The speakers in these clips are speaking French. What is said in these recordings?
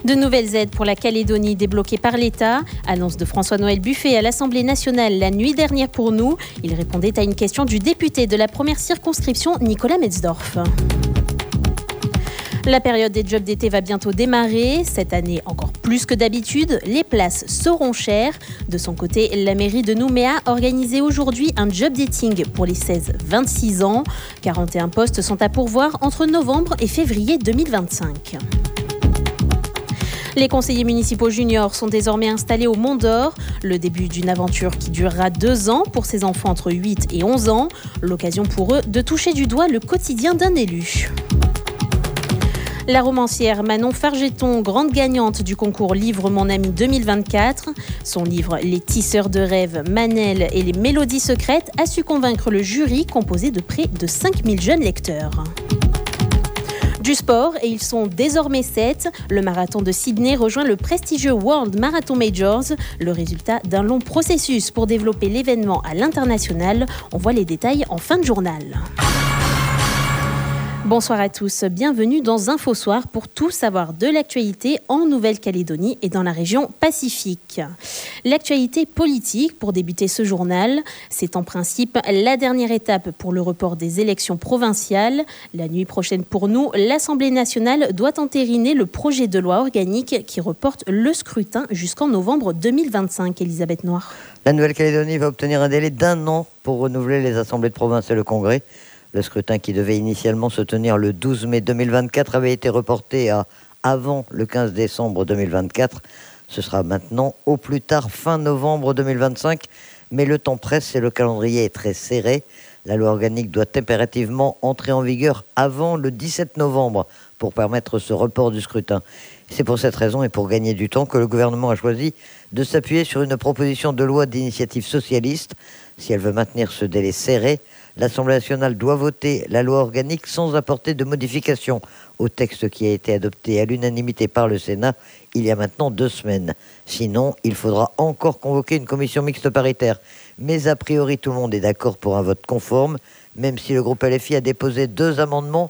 De nouvelles aides pour la Calédonie débloquées par l'État. Annonce de François-Noël Buffet à l'Assemblée nationale la nuit dernière pour nous. Il répondait à une question du député de la première circonscription, Nicolas Metzdorf. La période des jobs d'été va bientôt démarrer. Cette année, encore plus que d'habitude, les places seront chères. De son côté, la mairie de Nouméa a organisé aujourd'hui un job dating pour les 16-26 ans. 41 postes sont à pourvoir entre novembre et février 2025. Les conseillers municipaux juniors sont désormais installés au Mont d'Or. Le début d'une aventure qui durera 2 ans pour ces enfants entre 8 et 11 ans. L'occasion pour eux de toucher du doigt le quotidien d'un élu. La romancière Manon Fargeton, grande gagnante du concours Livre Mon Ami 2024. Son livre Les tisseurs de rêves, Manel et les mélodies secrètes a su convaincre le jury composé de près de 5000 jeunes lecteurs. Du sport, et ils sont désormais 7. Le marathon de Sydney rejoint le prestigieux World Marathon Majors, le résultat d'un long processus pour développer l'événement à l'international. On voit les détails en fin de journal. Bonsoir à tous, bienvenue dans InfoSoir pour tout savoir de l'actualité en Nouvelle-Calédonie et dans la région Pacifique. L'actualité politique pour débuter ce journal, c'est en principe la dernière étape pour le report des élections provinciales. La nuit prochaine pour nous, l'Assemblée nationale doit entériner le projet de loi organique qui reporte le scrutin jusqu'en novembre 2025. Elisabeth Noir. La Nouvelle-Calédonie va obtenir un délai d'1 an pour renouveler les assemblées de province et le congrès. Le scrutin qui devait initialement se tenir le 12 mai 2024 avait été reporté à avant le 15 décembre 2024. Ce sera maintenant au plus tard fin novembre 2025. Mais le temps presse et le calendrier est très serré. La loi organique doit impérativement entrer en vigueur avant le 17 novembre pour permettre ce report du scrutin. C'est pour cette raison et pour gagner du temps que le gouvernement a choisi de s'appuyer sur une proposition de loi d'initiative socialiste. Si elle veut maintenir ce délai serré, l'Assemblée nationale doit voter la loi organique sans apporter de modification au texte qui a été adopté à l'unanimité par le Sénat il y a maintenant 2 semaines. Sinon, il faudra encore convoquer une commission mixte paritaire. Mais a priori, tout le monde est d'accord pour un vote conforme, même si le groupe LFI a déposé 2 amendements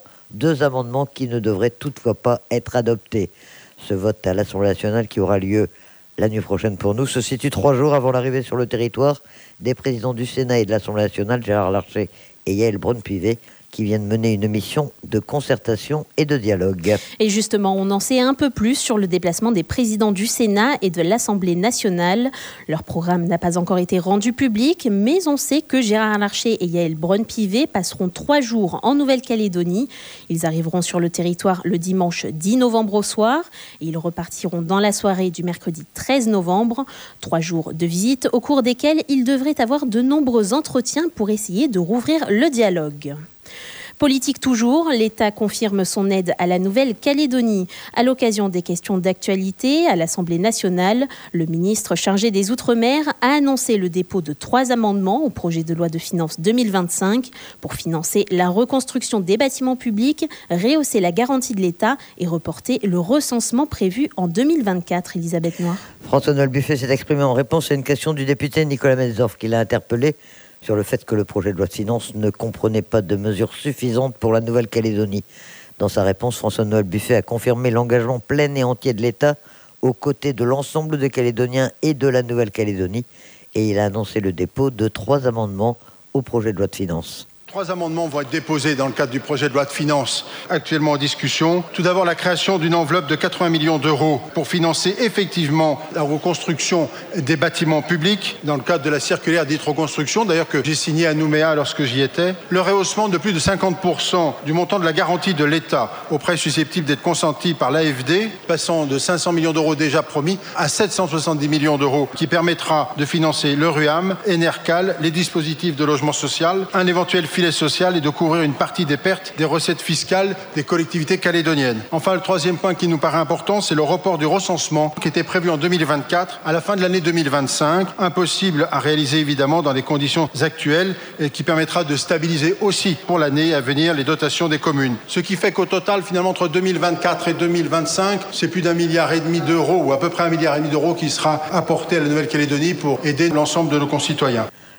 qui ne devraient toutefois pas être adoptés. Ce vote à l'Assemblée nationale qui aura lieu la nuit prochaine pour nous se situe 3 jours avant l'arrivée sur le territoire des présidents du Sénat et de l'Assemblée nationale, Gérard Larcher et Yaël Braun-Pivet, qui viennent mener une mission de concertation et de dialogue. Et justement, on en sait un peu plus sur le déplacement des présidents du Sénat et de l'Assemblée nationale. Leur programme n'a pas encore été rendu public, mais on sait que Gérard Larcher et Yaël Braun-Pivet passeront 3 jours en Nouvelle-Calédonie. Ils arriveront sur le territoire le dimanche 10 novembre au soir et ils repartiront dans la soirée du mercredi 13 novembre. 3 jours de visite au cours desquels ils devraient avoir de nombreux entretiens pour essayer de rouvrir le dialogue. Politique toujours, l'État confirme son aide à la Nouvelle-Calédonie. À l'occasion des questions d'actualité à l'Assemblée nationale, le ministre chargé des Outre-mer a annoncé le dépôt de 3 amendements au projet de loi de finances 2025 pour financer la reconstruction des bâtiments publics, rehausser la garantie de l'État et reporter le recensement prévu en 2024. Elisabeth Noir. François-Noël Buffet s'est exprimé en réponse à une question du député Nicolas Metzdorf qui l'a interpellé sur le fait que le projet de loi de finances ne comprenait pas de mesures suffisantes pour la Nouvelle-Calédonie. Dans sa réponse, François-Noël Buffet a confirmé l'engagement plein et entier de l'État aux côtés de l'ensemble des Calédoniens et de la Nouvelle-Calédonie. Et il a annoncé le dépôt de 3 amendements au projet de loi de finances. 3 amendements vont être déposés dans le cadre du projet de loi de finances actuellement en discussion. Tout d'abord, la création d'une enveloppe de 80 millions d'euros pour financer effectivement la reconstruction des bâtiments publics dans le cadre de la circulaire dite reconstruction, d'ailleurs que j'ai signée à Nouméa lorsque j'y étais. Le rehaussement de plus de 50% du montant de la garantie de l'État aux prêts susceptibles d'être consentis par l'AFD, passant de 500 millions d'euros déjà promis à 770 millions d'euros, qui permettra de financer le RUAM, Enercal, les dispositifs de logement social, un éventuel filet social et de couvrir une partie des pertes des recettes fiscales des collectivités calédoniennes. Enfin, le 3e point qui nous paraît important, c'est le report du recensement qui était prévu en 2024 à la fin de l'année 2025. Impossible à réaliser évidemment dans les conditions actuelles et qui permettra de stabiliser aussi pour l'année à venir les dotations des communes. Ce qui fait qu'au total, finalement, entre 2024 et 2025, c'est plus d'1,5 milliard d'euros ou à peu près 1,5 milliard d'euros qui sera apporté à la Nouvelle-Calédonie pour aider l'ensemble de nos concitoyens.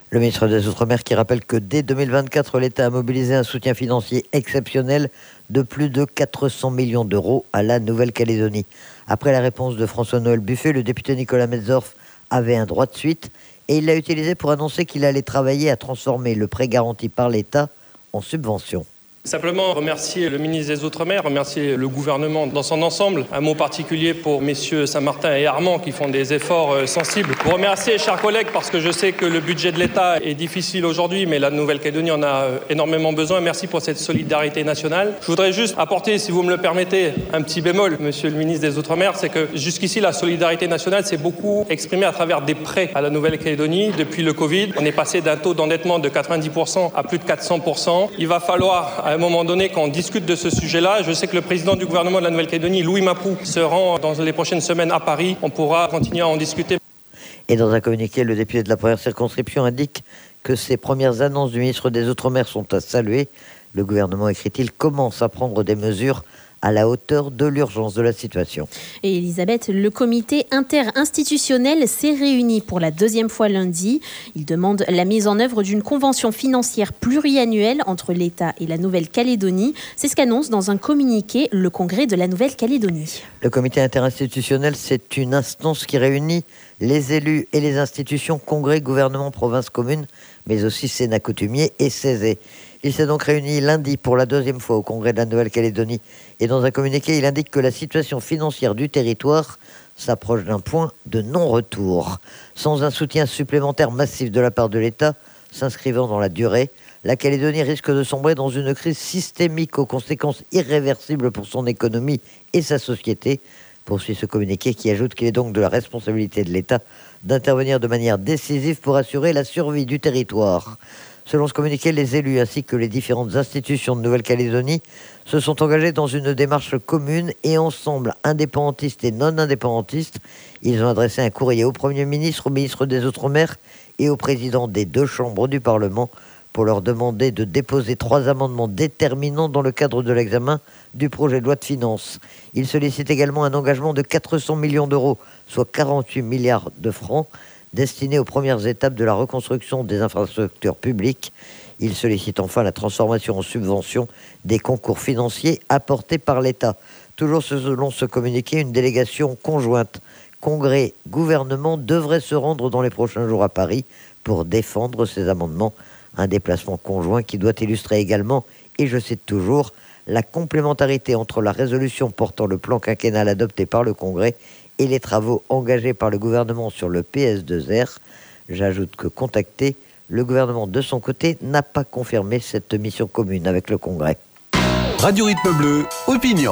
Le ministre des Outre-mer qui rappelle que dès 2024, l'État a mobilisé un soutien financier exceptionnel de plus de 400 millions d'euros à la Nouvelle-Calédonie. Après la réponse de François-Noël Buffet, le député Nicolas Metzdorf avait un droit de suite et il l'a utilisé pour annoncer qu'il allait travailler à transformer le prêt garanti par l'État en subvention. Simplement remercier le ministre des Outre-mer, remercier le gouvernement dans son ensemble. Un mot particulier pour messieurs Saint-Martin et Armand qui font des efforts sensibles. Vous remercier, chers collègues, parce que je sais que le budget de l'État est difficile aujourd'hui, mais la Nouvelle-Calédonie en a énormément besoin. Merci pour cette solidarité nationale. Je voudrais juste apporter, si vous me le permettez, un petit bémol, monsieur le ministre des Outre-mer, c'est que jusqu'ici, la solidarité nationale s'est beaucoup exprimée à travers des prêts à la Nouvelle-Calédonie. Depuis le Covid, on est passé d'un taux d'endettement de 90% à plus de 400%. Il va falloir, à un moment donné, qu'on discute de ce sujet-là. Je sais que le président du gouvernement de la Nouvelle-Calédonie, Louis Mapou, se rend dans les prochaines semaines à Paris. On pourra continuer à en discuter. Et dans un communiqué, le député de la première circonscription indique que ces premières annonces du ministre des Outre-mer sont à saluer. Le gouvernement, écrit-il, commence à prendre des mesures à la hauteur de l'urgence de la situation. Et Elisabeth, le comité interinstitutionnel s'est réuni pour la deuxième fois lundi. Il demande la mise en œuvre d'une convention financière pluriannuelle entre l'État et la Nouvelle-Calédonie. C'est ce qu'annonce dans un communiqué le Congrès de la Nouvelle-Calédonie. Le comité interinstitutionnel, c'est une instance qui réunit les élus et les institutions, congrès, gouvernement, province, commune, mais aussi Sénat coutumier et CESE. Il s'est donc réuni lundi pour la deuxième fois au Congrès de la Nouvelle-Calédonie. Et dans un communiqué, il indique que la situation financière du territoire s'approche d'un point de non-retour. Sans un soutien supplémentaire massif de la part de l'État, s'inscrivant dans la durée, la Calédonie risque de sombrer dans une crise systémique aux conséquences irréversibles pour son économie et sa société. Poursuit ce communiqué qui ajoute qu'il est donc de la responsabilité de l'État d'intervenir de manière décisive pour assurer la survie du territoire. Selon ce communiqué, les élus ainsi que les différentes institutions de Nouvelle-Calédonie se sont engagés dans une démarche commune et ensemble, indépendantistes et non indépendantistes. Ils ont adressé un courrier au Premier ministre, au ministre des Outre-mer et au président des deux chambres du Parlement pour leur demander de déposer 3 amendements déterminants dans le cadre de l'examen du projet de loi de finances. Ils sollicitent également un engagement de 400 millions d'euros, soit 48 milliards de francs, destinés aux premières étapes de la reconstruction des infrastructures publiques. Il sollicite enfin la transformation en subvention des concours financiers apportés par l'État. Toujours selon ce communiqué, une délégation conjointe Congrès-Gouvernement devrait se rendre dans les prochains jours à Paris pour défendre ces amendements. Un déplacement conjoint qui doit illustrer également, et je cite toujours, la complémentarité entre la résolution portant le plan quinquennal adopté par le Congrès et les travaux engagés par le gouvernement sur le PS2R. J'ajoute que contacté, le gouvernement de son côté n'a pas confirmé cette mission commune avec le Congrès. Radio Rythme Bleu, opinion.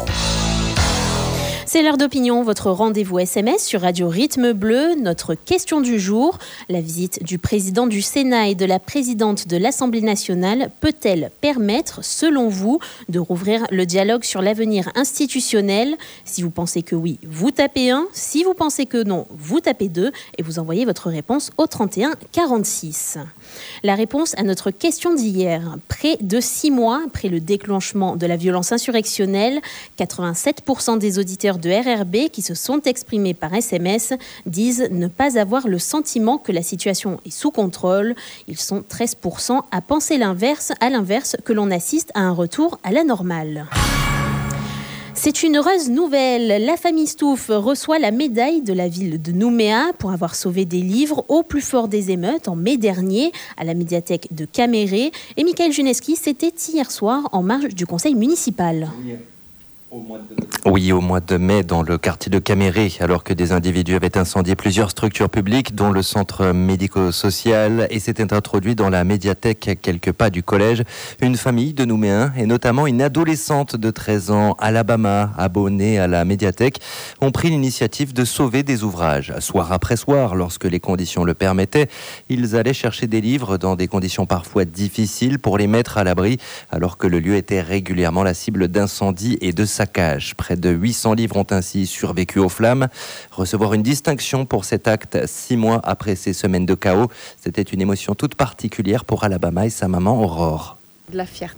C'est l'heure d'opinion, votre rendez-vous SMS sur Radio Rythme Bleu. Notre question du jour, la visite du président du Sénat et de la présidente de l'Assemblée nationale peut-elle permettre, selon vous, de rouvrir le dialogue sur l'avenir institutionnel ? Si vous pensez que oui, vous tapez 1. Si vous pensez que non, vous tapez 2 et vous envoyez votre réponse au 31 46. La réponse à notre question d'hier. Près de 6 mois après le déclenchement de la violence insurrectionnelle, 87% des auditeurs de RRB qui se sont exprimés par SMS disent ne pas avoir le sentiment que la situation est sous contrôle. Ils sont 13% à penser à l'inverse, que l'on assiste à un retour à la normale. C'est une heureuse nouvelle. La famille Stouff reçoit la médaille de la ville de Nouméa pour avoir sauvé des livres au plus fort des émeutes en mai dernier à la médiathèque de Caméré. Et Michael Juneski, c'était hier soir en marge du conseil municipal. Oui, au mois de mai, dans le quartier de Caméré, alors que des individus avaient incendié plusieurs structures publiques, dont le centre médico-social, et s'étaient introduits dans la médiathèque à quelques pas du collège. Une famille de Nouméens, et notamment une adolescente de 13 ans, Alabama, abonnée à la médiathèque, ont pris l'initiative de sauver des ouvrages. Soir après soir, lorsque les conditions le permettaient, ils allaient chercher des livres dans des conditions parfois difficiles pour les mettre à l'abri, alors que le lieu était régulièrement la cible d'incendies et de saccage. Près de 800 livres ont ainsi survécu aux flammes. Recevoir une distinction pour cet acte 6 mois après ces semaines de chaos, c'était une émotion toute particulière pour Alabama et sa maman Aurore. De la fierté.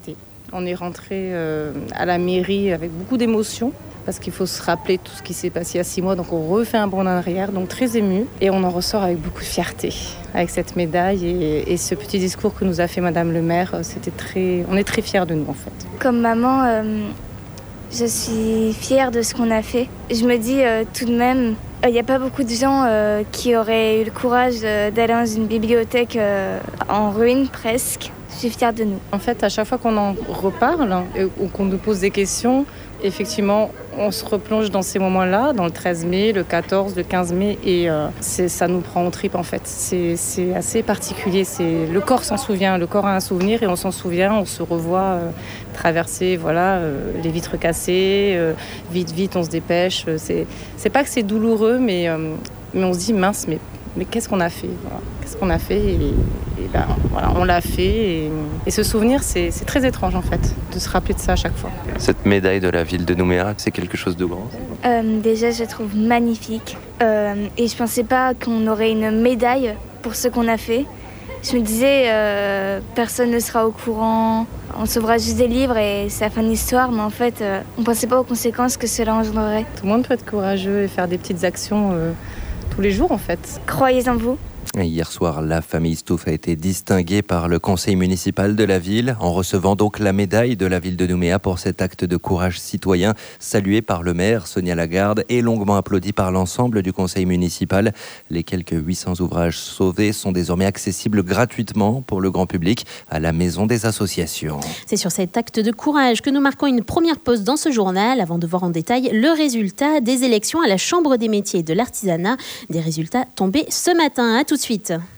On est rentré à la mairie avec beaucoup d'émotions parce qu'il faut se rappeler tout ce qui s'est passé il y a 6 mois. Donc on refait un bond en arrière, donc très ému. Et on en ressort avec beaucoup de fierté, avec cette médaille et ce petit discours que nous a fait Madame le maire. On est très fiers de nous en fait. Comme maman, je suis fière de ce qu'on a fait. Je me dis tout de même, il n'y a pas beaucoup de gens qui auraient eu le courage d'aller dans une bibliothèque en ruine presque. Je suis fière de nous. En fait, à chaque fois qu'on en reparle ou qu'on nous pose des questions, effectivement, on se replonge dans ces moments-là, dans le 13 mai, le 14, le 15 mai, et ça nous prend aux tripes en fait. C'est assez particulier. Le corps s'en souvient, le corps a un souvenir et on s'en souvient, on se revoit traverser les vitres cassées, vite, on se dépêche. C'est pas que c'est douloureux, mais on se dit mince, mais qu'est-ce qu'on a fait, voilà. Qu'est-ce qu'on a fait et on l'a fait. Et ce souvenir, c'est très étrange en fait, de se rappeler de ça à chaque fois. Cette médaille de la ville de Nouméa, c'est quelque chose de grand? Déjà, je la trouve magnifique. Et je pensais pas qu'on aurait une médaille pour ce qu'on a fait. Je me disais, personne ne sera au courant, on sauvera juste des livres et c'est la fin de l'histoire. Mais en fait, on pensait pas aux conséquences que cela engendrerait. Tout le monde peut être courageux et faire des petites actions tous les jours en fait. Croyez en vous. Hier soir, la famille Stouff a été distinguée par le conseil municipal de la ville en recevant donc la médaille de la ville de Nouméa pour cet acte de courage citoyen salué par le maire Sonia Lagarde et longuement applaudi par l'ensemble du conseil municipal. Les quelques 800 ouvrages sauvés sont désormais accessibles gratuitement pour le grand public à la maison des associations. C'est sur cet acte de courage que nous marquons une première pause dans ce journal avant de voir en détail le résultat des élections à la Chambre des métiers et de l'artisanat. Des résultats tombés ce matin. À tout de suite.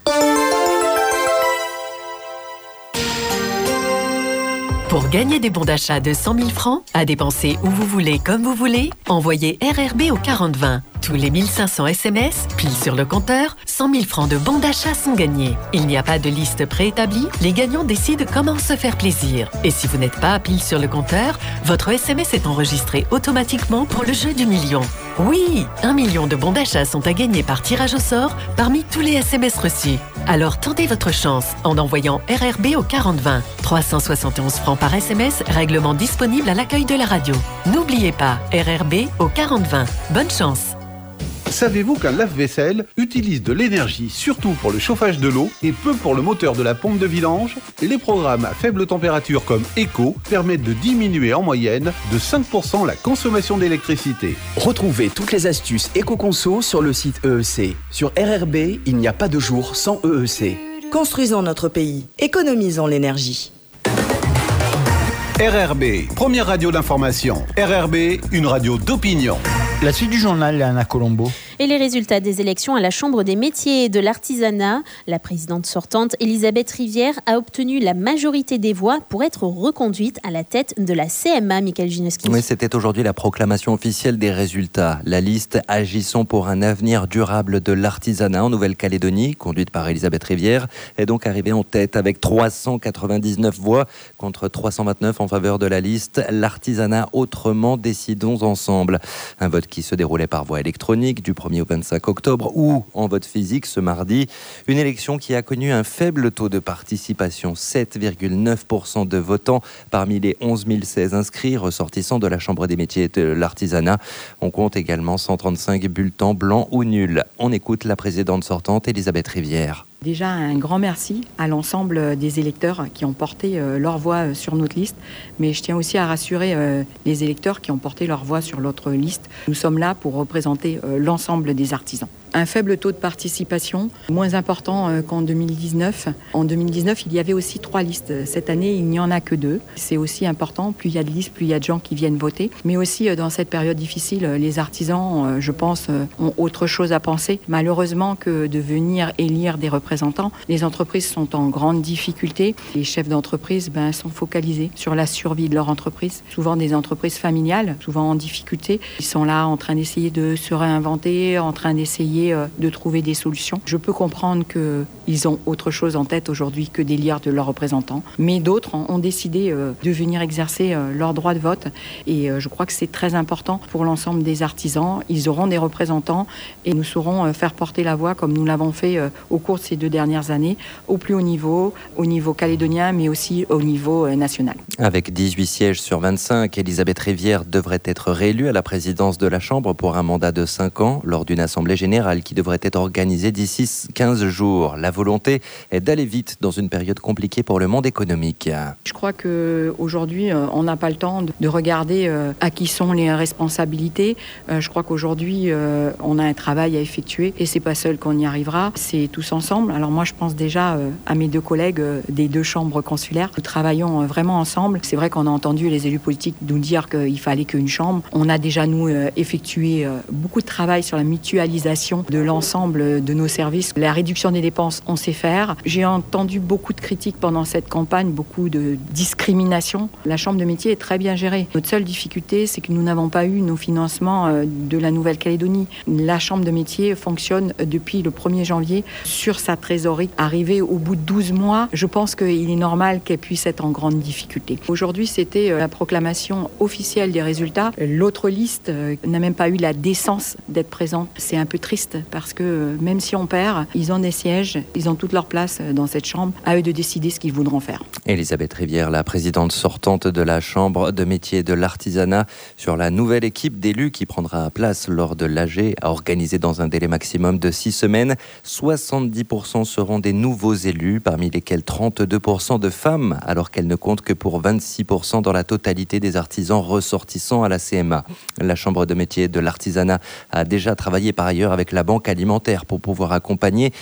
Pour gagner des bons d'achat de 100 000 francs, à dépenser où vous voulez, comme vous voulez, envoyez RRB au 4020. Tous les 1500 SMS, pile sur le compteur, 100 000 francs de bons d'achat sont gagnés. Il n'y a pas de liste préétablie, les gagnants décident comment se faire plaisir. Et si vous n'êtes pas pile sur le compteur, votre SMS est enregistré automatiquement pour le jeu du million. Oui, 1 million de bons d'achat sont à gagner par tirage au sort parmi tous les SMS reçus. Alors tentez votre chance en envoyant RRB au 4020. 371 francs par SMS, règlement disponible à l'accueil de la radio. N'oubliez pas, RRB au 4020. Bonne chance! Savez-vous qu'un lave-vaisselle utilise de l'énergie surtout pour le chauffage de l'eau et peu pour le moteur de la pompe de vidange? Les programmes à faible température comme Eco permettent de diminuer en moyenne de 5% la consommation d'électricité. Retrouvez toutes les astuces éco-conso sur le site EEC. Sur RRB, il n'y a pas de jour sans EEC. Construisons notre pays, économisons l'énergie. RRB, première radio d'information. RRB, une radio d'opinion. La suite du journal, Léana Colombo. Et les résultats des élections à la Chambre des métiers et de l'artisanat. La présidente sortante, Elisabeth Rivière, a obtenu la majorité des voix pour être reconduite à la tête de la CMA, Michael Gineski. Oui, c'était aujourd'hui la proclamation officielle des résultats. La liste « Agissons pour un avenir durable de l'artisanat » en Nouvelle-Calédonie, conduite par Elisabeth Rivière, est donc arrivée en tête avec 399 voix contre 329 en faveur de la liste « L'artisanat autrement, décidons ensemble ». Un vote qui se déroulait par voie électronique du 1er au 25 octobre ou en vote physique ce mardi. Une élection qui a connu un faible taux de participation, 7,9% de votants parmi les 11 016 inscrits ressortissants de la Chambre des métiers et de l'artisanat. On compte également 135 bulletins blancs ou nuls. On écoute la présidente sortante, Elisabeth Rivière. Déjà, un grand merci à l'ensemble des électeurs qui ont porté leur voix sur notre liste. Mais je tiens aussi à rassurer les électeurs qui ont porté leur voix sur l'autre liste. Nous sommes là pour représenter l'ensemble des artisans. Un faible taux de participation, moins important qu'en 2019. En 2019, il y avait aussi 3 listes. Cette année, il n'y en a que 2. C'est aussi important. Plus il y a de listes, plus il y a de gens qui viennent voter. Mais aussi, dans cette période difficile, les artisans, je pense, ont autre chose à penser. Malheureusement, que de venir élire des représentants. Les entreprises sont en grande difficulté. Les chefs d'entreprise sont focalisés sur la survie de leur entreprise. Souvent des entreprises familiales, souvent en difficulté. Ils sont là en train d'essayer de se réinventer, en train d'essayer de trouver des solutions. Je peux comprendre qu'il ils ont autre chose en tête aujourd'hui que d'élire de leurs représentants. Mais d'autres ont décidé de venir exercer leur droit de vote et je crois que c'est très important pour l'ensemble des artisans. Ils auront des représentants et nous saurons faire porter la voix comme nous l'avons fait au cours de ces 2 dernières années, au plus haut niveau calédonien, mais aussi au niveau national. Avec 18 sièges sur 25, Elisabeth Rivière devrait être réélue à la présidence de la Chambre pour un mandat de 5 ans lors d'une assemblée générale qui devrait être organisée d'ici 15 jours. La volonté est d'aller vite dans une période compliquée pour le monde économique. Je crois qu'aujourd'hui, on n'a pas le temps de regarder à qui sont les responsabilités. Je crois qu'aujourd'hui, on a un travail à effectuer et c'est pas seul qu'on y arrivera, c'est tous ensemble. Alors moi, je pense déjà à mes 2 collègues des 2 chambres consulaires. Nous travaillons vraiment ensemble. C'est vrai qu'on a entendu les élus politiques nous dire qu'il fallait qu'une chambre. On a déjà, nous, effectué beaucoup de travail sur la mutualisation de l'ensemble de nos services. La réduction des dépenses, on sait faire. J'ai entendu beaucoup de critiques pendant cette campagne, beaucoup de discrimination. La chambre de métier est très bien gérée. Notre seule difficulté, c'est que nous n'avons pas eu nos financements de la Nouvelle-Calédonie. La chambre de métier fonctionne depuis le 1er janvier sur sa trésorerie. Arrivée au bout de 12 mois, je pense qu'il est normal qu'elle puisse être en grande difficulté. Aujourd'hui, c'était la proclamation officielle des résultats. L'autre liste n'a même pas eu la décence d'être présente. C'est un peu triste parce que même si on perd, ils ont des sièges, ils ont toute leur place dans cette chambre. À eux de décider ce qu'ils voudront faire. Elisabeth Rivière, la présidente sortante de la Chambre de métier de l'artisanat, sur la nouvelle équipe d'élus qui prendra place lors de l'AG, organisée dans un délai maximum de 6 semaines. 70% seront des nouveaux élus, parmi lesquels 32% de femmes, alors qu'elles ne comptent que pour 26% dans la totalité des artisans ressortissants à la CMA. La Chambre de métier de l'artisanat a déjà travaillé par ailleurs avec la Banque alimentaire pour pouvoir accompagner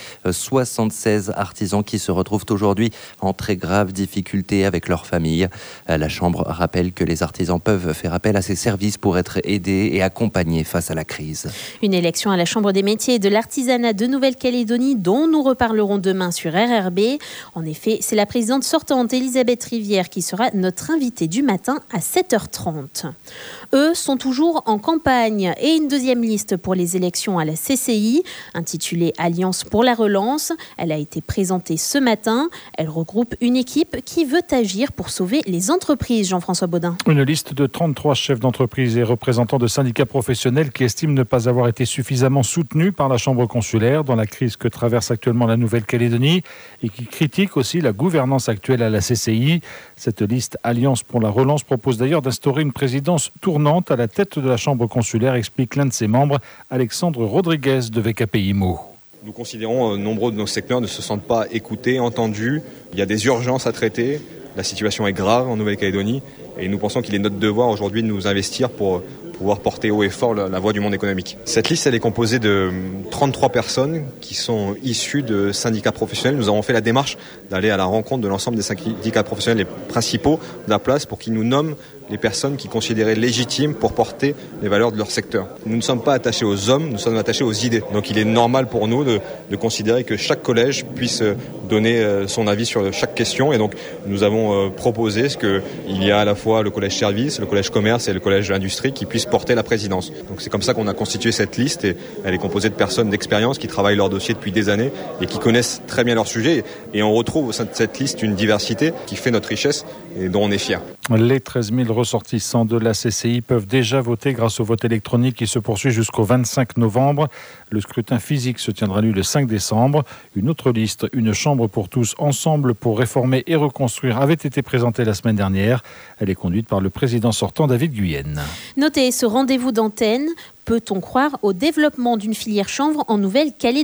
76 artisans qui se retrouvent aujourd'hui en très grave difficulté avec leur famille. La Chambre rappelle que les artisans peuvent faire appel à ces services pour être aidés et accompagnés face à la crise. Une élection à la Chambre des métiers et de l'artisanat de Nouvelle-Calédonie dont nous reparlerons demain sur RRB. En effet, c'est la présidente sortante Elisabeth Rivière qui sera notre invitée du matin à 7h30. Eux sont toujours en campagne et une deuxième liste pour les élections à la CCI, intitulée Alliance pour la relance. Elle a été présentée ce matin. Elle regroupe une équipe qui veut agir pour sauver les entreprises. Jean-François Baudin. Une liste de 33 chefs d'entreprise et représentants de syndicats professionnels qui estiment ne pas avoir été suffisamment soutenus par la Chambre consulaire dans la crise que traverse actuellement la Nouvelle-Calédonie et qui critiquent aussi la gouvernance actuelle à la CCI. Cette liste Alliance pour la relance propose d'ailleurs d'instaurer une présidence tournante à la tête de la Chambre consulaire, explique l'un de ses membres, Alexandre Rodriguez de VKPIMO. Nous considérons nombreux de nos secteurs ne se sentent pas écoutés, entendus. Il y a des urgences à traiter. La situation est grave en Nouvelle-Calédonie et nous pensons qu'il est notre devoir aujourd'hui de nous investir pour pouvoir porter haut et fort la voix du monde économique. Cette liste, elle est composée de 33 personnes qui sont issues de syndicats professionnels. Nous avons fait la démarche d'aller à la rencontre de l'ensemble des syndicats professionnels les principaux de la place pour qu'ils nous nomment les personnes qui considéraient légitimes pour porter les valeurs de leur secteur. Nous ne sommes pas attachés aux hommes, nous sommes attachés aux idées. Donc il est normal pour nous de considérer que chaque collège puisse donner son avis sur chaque question. Et donc nous avons proposé qu'il y a à la fois le collège service, le collège commerce et le collège industrie qui puissent porter la présidence. Donc c'est comme ça qu'on a constitué cette liste et elle est composée de personnes d'expérience qui travaillent leur dossier depuis des années et qui connaissent très bien leur sujet. Et on retrouve au sein de cette liste une diversité qui fait notre richesse et dont on est fiers. Les 13 000 ressortissants de la CCI peuvent déjà voter grâce au vote électronique qui se poursuit jusqu'au 25 novembre. Le scrutin physique se tiendra lui le 5 décembre. Une autre liste, une chambre pour tous, ensemble pour réformer et reconstruire, avait été présentée la semaine dernière. Elle est conduite par le président sortant David Guyenne. Notez ce rendez-vous d'antenne. Peut-on croire au développement d'une filière chanvre en Nouvelle-Calédonie ?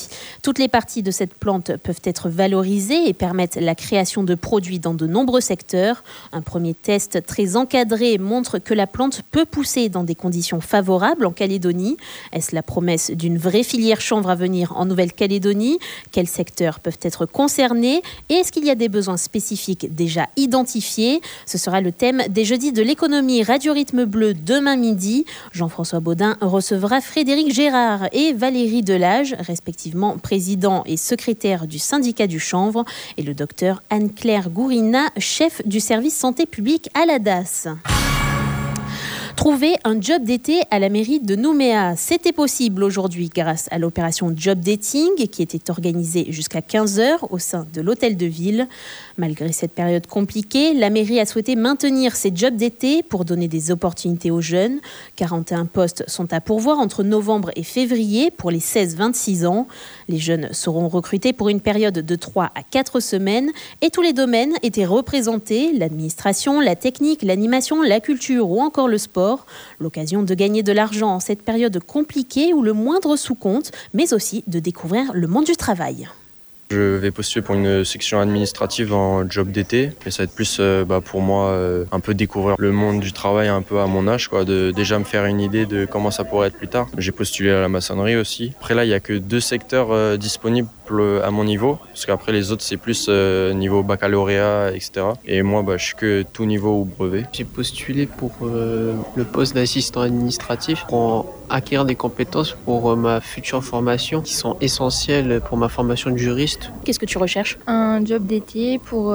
Toutes les parties de cette plante peuvent être valorisées et permettent la création de produits dans de nombreux secteurs. Un premier test très encadré montre que la plante peut pousser dans des conditions favorables en Calédonie. Est-ce la promesse d'une vraie filière chanvre à venir en Nouvelle-Calédonie ? Quels secteurs peuvent être concernés ? Et est-ce qu'il y a des besoins spécifiques déjà identifiés ? Ce sera le thème des Jeudis de l'économie Radio Rythme Bleu demain midi. Jean-François Baudin recevra Frédéric Gérard et Valérie Delage, respectivement président et secrétaire du syndicat du chanvre, et le docteur Anne-Claire Gourina, chef du service santé publique à la DAS. Trouver un job d'été à la mairie de Nouméa, c'était possible aujourd'hui grâce à l'opération Job Dating qui était organisée jusqu'à 15h au sein de l'hôtel de ville. Malgré cette période compliquée, la mairie a souhaité maintenir ces jobs d'été pour donner des opportunités aux jeunes. 41 postes sont à pourvoir entre novembre et février pour les 16-26 ans. Les jeunes seront recrutés pour une période de 3 à 4 semaines et tous les domaines étaient représentés, l'administration, la technique, l'animation, la culture ou encore le sport. L'occasion de gagner de l'argent en cette période compliquée où le moindre sous-compte, mais aussi de découvrir le monde du travail. Je vais postuler pour une section administrative en job d'été, mais ça va être plus pour moi un peu découvrir le monde du travail un peu à mon âge, de déjà me faire une idée de comment ça pourrait être plus tard. J'ai postulé à la maçonnerie aussi. Après là, il n'y a que 2 secteurs disponibles à mon niveau, parce qu'après les autres c'est plus niveau baccalauréat, etc. Et moi je suis que tout niveau ou brevet. J'ai postulé pour le poste d'assistant administratif pour acquérir des compétences pour ma future formation qui sont essentielles pour ma formation de juriste. Qu'est-ce que tu recherches ? Un job d'été pour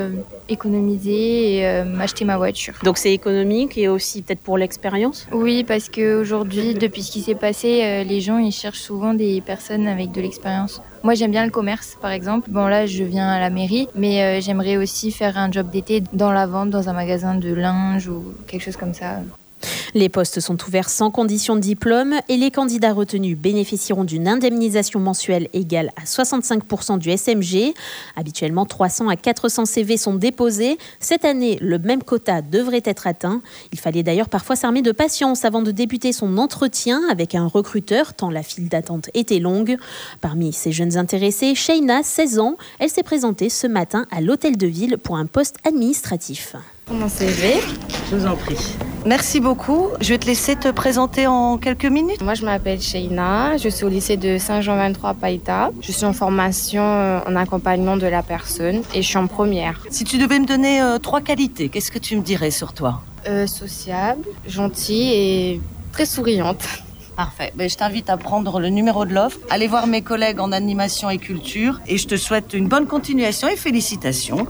économiser et m'acheter ma voiture. Donc c'est économique et aussi peut-être pour l'expérience ? Oui, parce qu'aujourd'hui, depuis ce qui s'est passé, les gens ils cherchent souvent des personnes avec de l'expérience. Moi, j'aime bien le commerce, par exemple. Bon, là, je viens à la mairie, mais j'aimerais aussi faire un job d'été dans la vente, dans un magasin de linge ou quelque chose comme ça. Les postes sont ouverts sans condition de diplôme et les candidats retenus bénéficieront d'une indemnisation mensuelle égale à 65% du SMG. Habituellement, 300 à 400 CV sont déposés. Cette année, le même quota devrait être atteint. Il fallait d'ailleurs parfois s'armer de patience avant de débuter son entretien avec un recruteur, tant la file d'attente était longue. Parmi ces jeunes intéressés, Sheina, 16 ans, elle s'est présentée ce matin à l'hôtel de ville pour un poste administratif. Mon CV. Je vous en prie. Merci beaucoup. Je vais te laisser te présenter en quelques minutes. Moi, je m'appelle Sheina. Je suis au lycée de Saint-Jean-23 à Païta. Je suis en formation en accompagnement de la personne et je suis en première. Si tu devais me donner 3 qualités, qu'est-ce que tu me dirais sur toi ? Sociable, gentille et très souriante. Parfait. Je t'invite à prendre le numéro de l'offre, aller voir mes collègues en animation et culture et je te souhaite une bonne continuation et félicitations.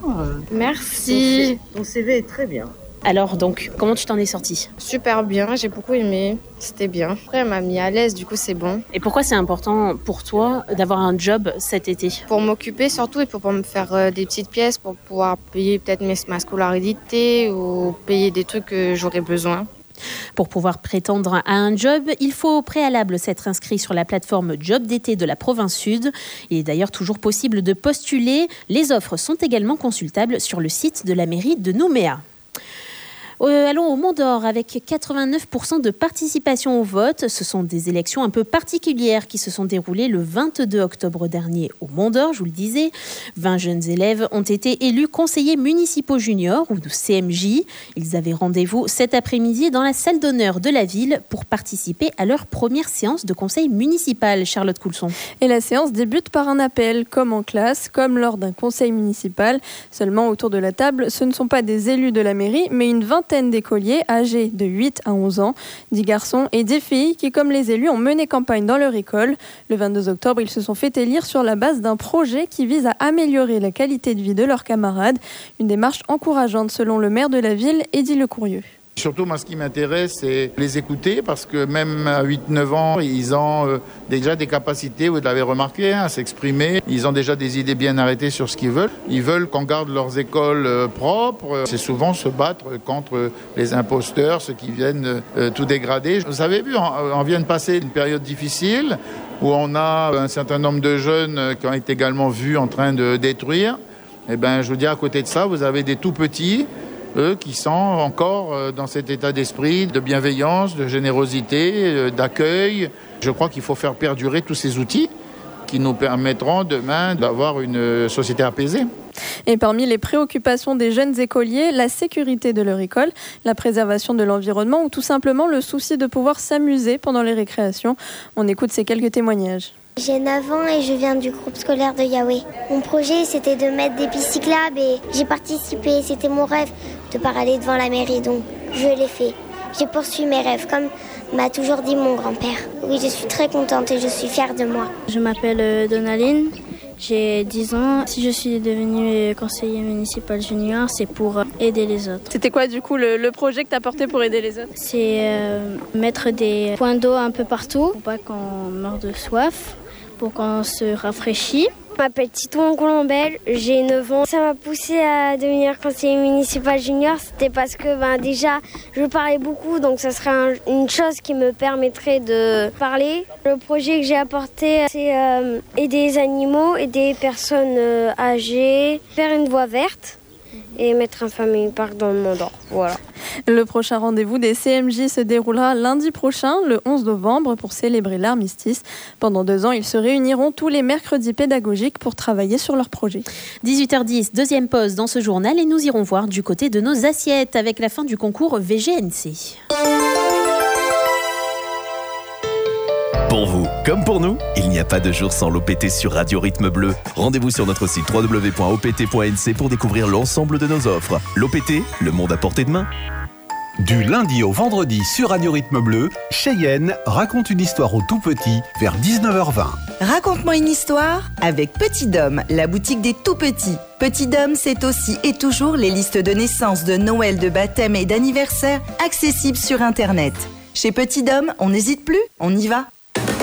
Merci. Ton CV est très bien. Alors donc, comment tu t'en es sortie ? Super bien, j'ai beaucoup aimé, c'était bien. Après, elle m'a mis à l'aise, du coup c'est bon. Et pourquoi c'est important pour toi d'avoir un job cet été ? Pour m'occuper surtout et pour me faire des petites pièces, pour pouvoir payer peut-être ma scolarité ou payer des trucs que j'aurais besoin. Pour pouvoir prétendre à un job, il faut au préalable s'être inscrit sur la plateforme Job d'été de la province Sud. Il est d'ailleurs toujours possible de postuler. Les offres sont également consultables sur le site de la mairie de Nouméa. Allons au Mont d'Or avec 89% de participation au vote. Ce sont des élections un peu particulières qui se sont déroulées le 22 octobre dernier au Mont d'Or, je vous le disais. 20 jeunes élèves ont été élus conseillers municipaux juniors ou de CMJ. Ils avaient rendez-vous cet après-midi dans la salle d'honneur de la ville pour participer à leur première séance de conseil municipal. Charlotte Coulson. Et la séance débute par un appel, comme en classe, comme lors d'un conseil municipal. Seulement autour de la table, ce ne sont pas des élus de la mairie, mais une vingtaine d'écoliers âgés de 8 à 11 ans, 10 garçons et 10 filles qui, comme les élus, ont mené campagne dans leur école. Le 22 octobre, ils se sont fait élire sur la base d'un projet qui vise à améliorer la qualité de vie de leurs camarades. Une démarche encourageante selon le maire de la ville, Eddy Lecourieux. Surtout, moi, ce qui m'intéresse, c'est les écouter parce que même à 8-9 ans, ils ont déjà des capacités, vous l'avez remarqué, à s'exprimer. Ils ont déjà des idées bien arrêtées sur ce qu'ils veulent. Ils veulent qu'on garde leurs écoles propres. C'est souvent se battre contre les imposteurs, ceux qui viennent tout dégrader. Vous avez vu, on vient de passer une période difficile où on a un certain nombre de jeunes qui ont été également vus en train de détruire. Eh bien, je vous dis, à côté de ça, vous avez des tout petits, eux qui sont encore dans cet état d'esprit de bienveillance, de générosité, d'accueil. Je crois qu'il faut faire perdurer tous ces outils qui nous permettront demain d'avoir une société apaisée. Et parmi les préoccupations des jeunes écoliers, la sécurité de leur école, la préservation de l'environnement ou tout simplement le souci de pouvoir s'amuser pendant les récréations. On écoute ces quelques témoignages. J'ai 9 ans et je viens du groupe scolaire de Yahweh. Mon projet, c'était de mettre des pistes cyclables et j'ai participé. C'était mon rêve de parler devant la mairie, donc je l'ai fait. J'ai poursuivi mes rêves, comme m'a toujours dit mon grand-père. Oui, je suis très contente et je suis fière de moi. Je m'appelle Donaline, J'ai 10 ans. Si je suis devenue conseiller municipal junior, c'est pour aider les autres. C'était quoi du coup le projet que tu as porté pour aider les autres? C'est mettre des points d'eau un peu partout pour pas qu'on meure de soif, pour qu'on se rafraîchisse. Je m'appelle Titon Colombel, j'ai 9 ans. Ça m'a poussé à devenir conseiller municipal junior. C'était parce que déjà, je parlais beaucoup, donc ça serait une chose qui me permettrait de parler. Le projet que j'ai apporté, c'est aider les animaux, aider les personnes âgées, faire une voie verte et mettre un family park dans le Mont d'Or. Voilà. Le prochain rendez-vous des CMJ se déroulera lundi prochain, le 11 novembre, pour célébrer l'armistice. Pendant 2 ans, ils se réuniront tous les mercredis pédagogiques pour travailler sur leur projet. 18h10, deuxième pause dans ce journal et nous irons voir du côté de nos assiettes avec la fin du concours VGNC. Pour vous, comme pour nous, il n'y a pas de jour sans l'OPT sur Radio Rythme Bleu. Rendez-vous sur notre site www.opt.nc pour découvrir l'ensemble de nos offres. L'OPT, le monde à portée de main. Du lundi au vendredi sur Radio Rythme Bleu, Cheyenne raconte une histoire aux tout-petits vers 19h20. Raconte-moi une histoire avec Petit Dôme, la boutique des tout-petits. Petit Dôme, c'est aussi et toujours les listes de naissance, de Noël, de baptême et d'anniversaire accessibles sur Internet. Chez Petit Dôme, on n'hésite plus, on y va.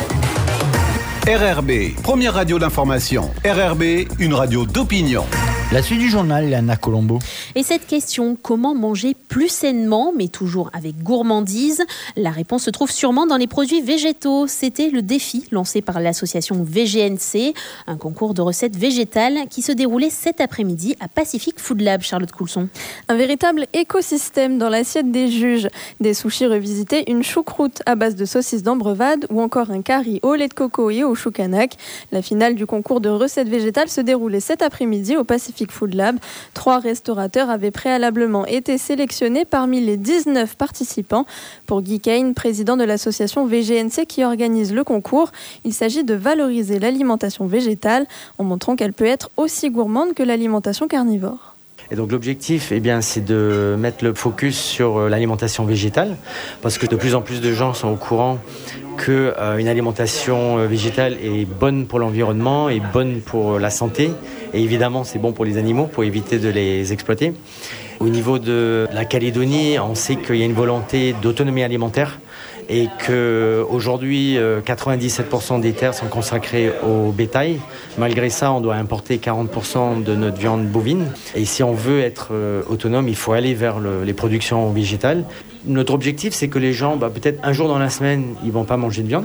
RRB, première radio d'information. RRB, une radio d'opinion. La suite du journal, Anna Colombo. Et cette question, comment manger plus sainement, mais toujours avec gourmandise? La réponse se trouve sûrement dans les produits végétaux. C'était le défi lancé par l'association VGNC, un concours de recettes végétales qui se déroulait cet après-midi à Pacific Food Lab, Charlotte Coulson. Un véritable écosystème dans l'assiette des juges. Des sushis revisités, une choucroute à base de saucisses d'Ambrevade ou encore un curry au lait de coco et au chou kanak. La finale du concours de recettes végétales se déroulait cet après-midi au Pacific Food Lab. 3 restaurateurs avaient préalablement été sélectionnés parmi les 19 participants. Pour Guy Kane, président de l'association VGNC qui organise le concours, il s'agit de valoriser l'alimentation végétale en montrant qu'elle peut être aussi gourmande que l'alimentation carnivore. Et donc l'objectif, c'est de mettre le focus sur l'alimentation végétale, parce que de plus en plus de gens sont au courant qu'une alimentation végétale est bonne pour l'environnement, est bonne pour la santé, et évidemment c'est bon pour les animaux, pour éviter de les exploiter. Au niveau de la Calédonie, on sait qu'il y a une volonté d'autonomie alimentaire, et qu'aujourd'hui, 97% des terres sont consacrées au bétail. Malgré ça, on doit importer 40% de notre viande bovine. Et si on veut être autonome, il faut aller vers les productions végétales. Notre objectif, c'est que les gens, peut-être un jour dans la semaine, ils ne vont pas manger de viande.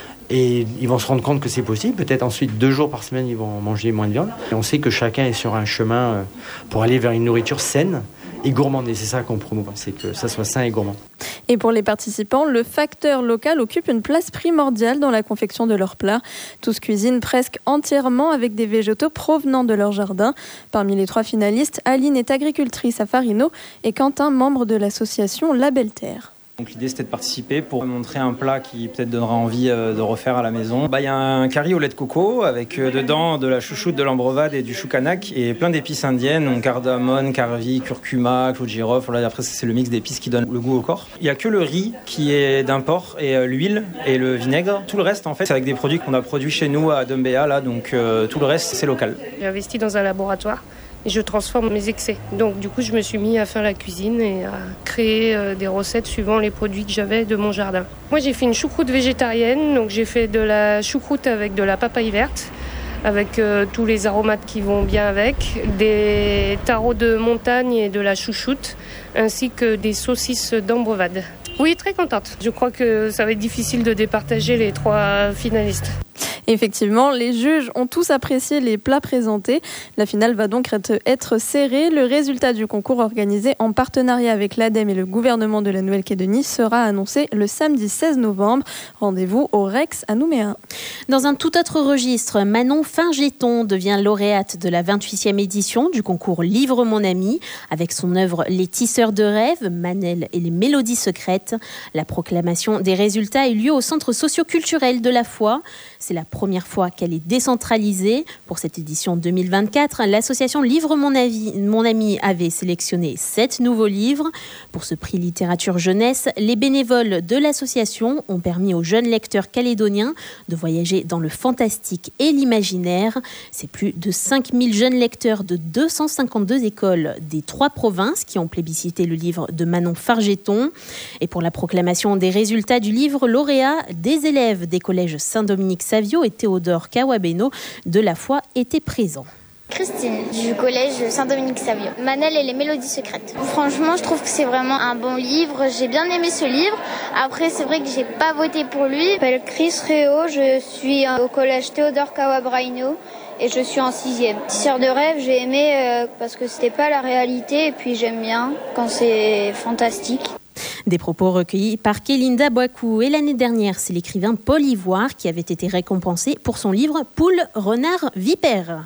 Et ils vont se rendre compte que c'est possible. Peut-être ensuite, 2 jours par semaine, ils vont manger moins de viande. Et on sait que chacun est sur un chemin pour aller vers une nourriture saine et gourmande. Et c'est ça qu'on promouvoit, c'est que ça soit sain et gourmand. Et pour les participants, le facteur local occupe une place primordiale dans la confection de leurs plats. Tous cuisinent presque entièrement avec des végétaux provenant de leur jardin. Parmi les 3 finalistes, Aline est agricultrice à Farino et Quentin, membre de l'association La Belle Terre. Donc l'idée c'était de participer pour montrer un plat qui peut-être donnera envie de refaire à la maison. Il y a un curry au lait de coco avec dedans de la chouchoute, de l'ambrevade et du chou kanak et plein d'épices indiennes, donc cardamone, carvi, curcuma, clou de girofle. Après c'est le mix d'épices qui donne le goût au corps. Il n'y a que le riz qui est d'import et l'huile et le vinaigre. Tout le reste en fait c'est avec des produits qu'on a produits chez nous à Dumbéa là, donc tout le reste c'est local. J'ai investi dans un laboratoire. Et je transforme mes excès. Donc du coup, je me suis mis à faire la cuisine et à créer des recettes suivant les produits que j'avais de mon jardin. Moi, j'ai fait une choucroute végétarienne. Donc j'ai fait de la choucroute avec de la papaye verte, avec tous les aromates qui vont bien avec, des tarots de montagne et de la chouchoute, ainsi que des saucisses d'Ambrevade. Oui, très contente. Je crois que ça va être difficile de départager les 3 finalistes. Effectivement, les juges ont tous apprécié les plats présentés. La finale va donc être serrée. Le résultat du concours organisé en partenariat avec l'ADEME et le gouvernement de la Nouvelle-Calédonie sera annoncé le samedi 16 novembre. Rendez-vous au Rex à Nouméa. Dans un tout autre registre, Manon Fingeton devient lauréate de la 28e édition du concours Livre mon ami avec son œuvre Les tisseurs de rêves, Manel et les mélodies secrètes. La proclamation des résultats a eu lieu au centre socio-culturel de la Foi. C'est la première fois qu'elle est décentralisée. Pour cette édition 2024, l'association Livre Mon Ami avait sélectionné 7 nouveaux livres. Pour ce prix littérature jeunesse, les bénévoles de l'association ont permis aux jeunes lecteurs calédoniens de voyager dans le fantastique et l'imaginaire. C'est plus de 5000 jeunes lecteurs de 252 écoles des 3 provinces qui ont plébiscité le livre de Manon Fargeton. Et pour la proclamation des résultats du livre lauréat, des élèves des collèges Saint-Dominique-Savio et Théodore Kawabeno de la Foi étaient présents. Christine, du collège Saint-Dominique-Savio. Manel et les mélodies secrètes. Franchement, je trouve que c'est vraiment un bon livre. J'ai bien aimé ce livre. Après, c'est vrai que j'ai pas voté pour lui. Je m'appelle Chris Réau, je suis au collège Théodore Kawabeno et je suis en 6e. Tisseur de rêve, j'ai aimé parce que c'était pas la réalité et puis j'aime bien quand c'est fantastique. Des propos recueillis par Kélinda Boakou. Et l'année dernière, c'est l'écrivain Paul Ivoire qui avait été récompensé pour son livre Poule, renard, vipère.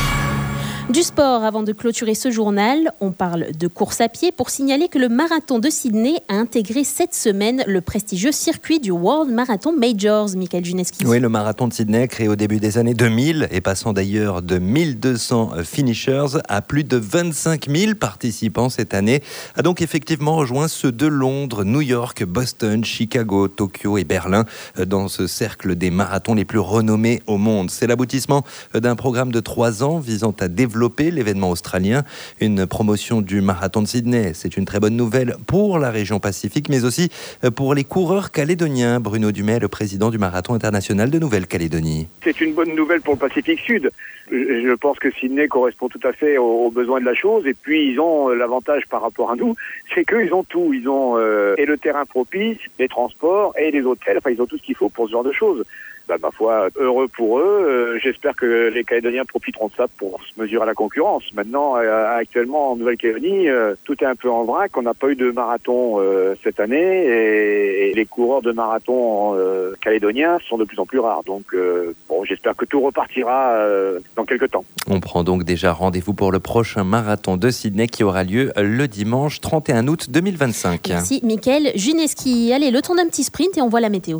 Du sport, avant de clôturer ce journal, on parle de course à pied pour signaler que le marathon de Sydney a intégré cette semaine le prestigieux circuit du World Marathon Majors, Michael Juneski. Oui, le marathon de Sydney, créé au début des années 2000 et passant d'ailleurs de 1200 finishers à plus de 25 000 participants cette année, a donc effectivement rejoint ceux de Londres, New York, Boston, Chicago, Tokyo et Berlin dans ce cercle des marathons les plus renommés au monde. C'est l'aboutissement d'un programme de 3 ans visant à développer l'événement australien, une promotion du marathon de Sydney. C'est une très bonne nouvelle pour la région Pacifique, mais aussi pour les coureurs calédoniens. Bruno Dumais, le président du marathon international de Nouvelle-Calédonie. C'est une bonne nouvelle pour le Pacifique Sud. Je pense que Sydney correspond tout à fait aux besoins de la chose. Et puis, ils ont l'avantage par rapport à nous, c'est qu'ils ont tout. Ils ont et le terrain propice, les transports et les hôtels. Enfin, ils ont tout ce qu'il faut pour ce genre de choses. Ma foi, heureux pour eux. J'espère que les Calédoniens profiteront de ça pour se mesurer à la concurrence. Maintenant, actuellement, en Nouvelle-Calédonie, tout est un peu en vrac. On n'a pas eu de marathon cette année et les coureurs de marathon calédoniens sont de plus en plus rares. Donc, j'espère que tout repartira dans quelques temps. On prend donc déjà rendez-vous pour le prochain marathon de Sydney qui aura lieu le dimanche 31 août 2025. Merci, Michael Juneski. Allez, le temps d'un petit sprint et on voit la météo.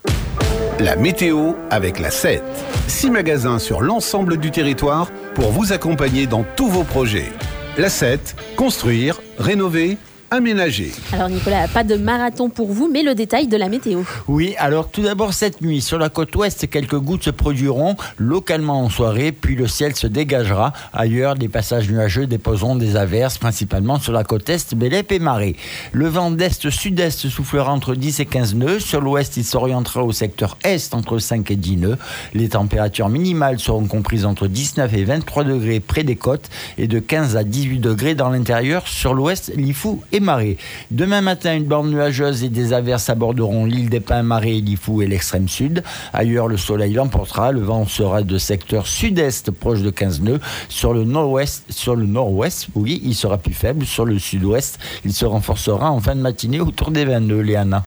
La météo avec la 7. 6 magasins sur l'ensemble du territoire pour vous accompagner dans tous vos projets. La 7, construire, rénover, aménager. Alors Nicolas, pas de marathon pour vous, mais le détail de la météo. Oui, alors tout d'abord cette nuit, sur la côte ouest, quelques gouttes se produiront localement en soirée, puis le ciel se dégagera. Ailleurs, des passages nuageux déposeront des averses, principalement sur la côte est, Bélep et Marais. Le vent d'est-sud-est soufflera entre 10 et 15 nœuds. Sur l'ouest, il s'orientera au secteur est entre 5 et 10 nœuds. Les températures minimales seront comprises entre 19 et 23 degrés près des côtes et de 15 à 18 degrés dans l'intérieur, sur l'ouest, Lifou et Marais. Demain matin, une bande nuageuse et des averses aborderont l'île des Pins, Marais, Lifou et l'extrême sud. Ailleurs, le soleil l'emportera. Le vent sera de secteur sud-est proche de 15 nœuds. Sur le nord-ouest, oui, il sera plus faible. Sur le sud-ouest, il se renforcera en fin de matinée autour des 20 nœuds, Léana.